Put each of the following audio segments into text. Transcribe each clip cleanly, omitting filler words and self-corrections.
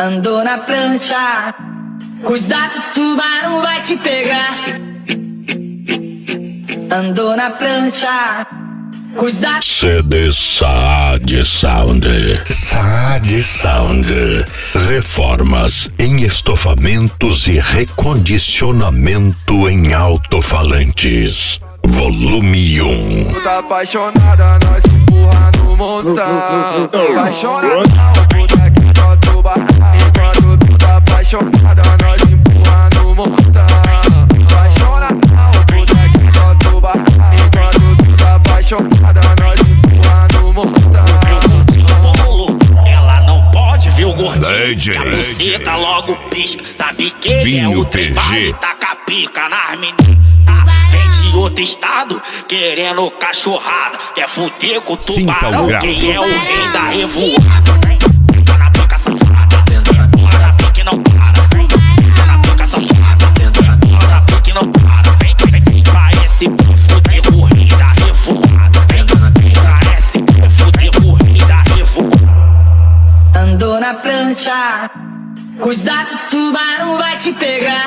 Andou na prancha, cuidado, tubarão vai te pegar. Andou na prancha, cuidado. CD Saad Sound. Saad Sound. Reformas em estofamentos e recondicionamento em alto-falantes. Volume 1. Tá apaixonada, nós empurra no montão. Apaixonada, puta que só tubarão. Enquanto tu tá apaixonada, nós empurra no montão. Apaixonada, puta que só tubarão. Enquanto tu tá apaixonada, nós empurra no montão. Ela não pode ver o gordinho. DJ, que a buceta logo pisca. Sabe que ele Binho é o trem, PG. vai tacar pica nas meninas. Vem de outro estado, querendo cachorrada. Quer fuder com o tubarão, quem é o rei da revoada. Tá na pica safada, tá na pique não para. Tá na pica safada, tá na pique não para. Parece fuder corrida revoada. Parece fuder corrida revoada. Andou na prancha, cuidado, tubarão vai te pegar.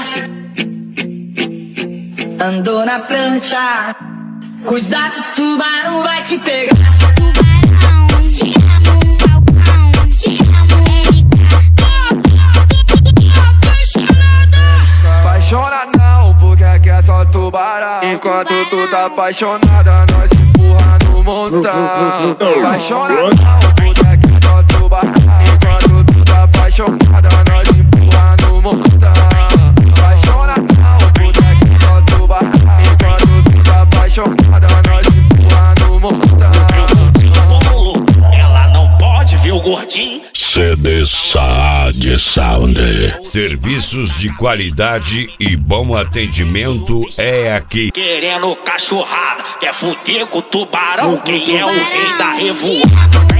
Andou na prancha, cuidado, tubarão vai te pegar. Tubarão, te amo, falcão, te amo, Apaixona não, porque aqui é só tubarão. Enquanto tu tá apaixonada, nós empurra no montão. Apaixona não, porque aqui é só tubarão. Enquanto tu tá apaixonada, nós empurra no montão. Apaixona não, porque aqui é só tubarão. Enquanto tu tá apaixonada, nós empurra no montão. Ela não pode ver o gordinho. CD Saad Sound. Serviços de qualidade e bom atendimento é aqui. Querendo cachorrada, quer fuder com o tubarão, quem é o rei da revoada.